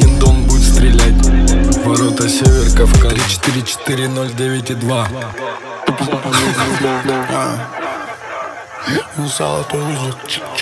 один дом будет стрелять. Ворота Север Кавказ 3-4-4-0-9-2. Золотой узел.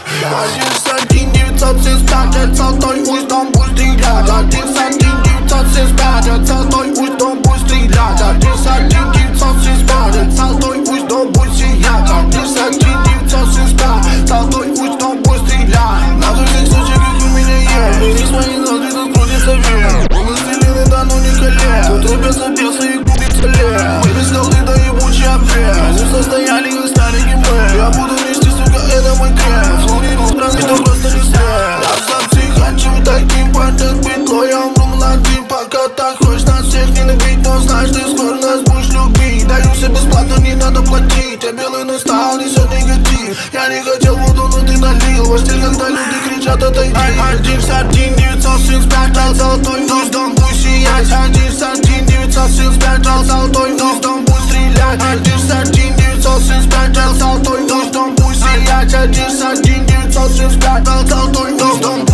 1-975, золотой узел, дом будет стрелять. 1-975, золотой узел, дом будет стрелять. 1-975, золотой узел, дом будет сиять. 1-975, золотой узел, дом будет стрелять. На всех случаях, как у меня есть, не свои ноги, тут крутится вверх. Властелины давно не колег, тут рубятся бесы и губится лес. Мы без голды да ебучий обвес, не состояли как старики мы. Я буду вместе, сука, это мой крест. Слунину страны, это просто не стресс. Я сам хочу таким портет битло. Я умру молодым, пока так хочешь нас всех ненавидеть. Но знаешь, ты скоро нас будешь любить. Даю все бесплатно, не надо платить. Я белый настал, несет негатив. Я не хотел воду, но ты налил. Ваш стиль, когда люди кричат, отойди. 1-975, дал золотой нож, дом будет сиять. 1-975, дал золотой нож, дом будет стрелять. 1-975, дал золотой нож, дом будет сиять. 1-975, дал золотой нож, дом будет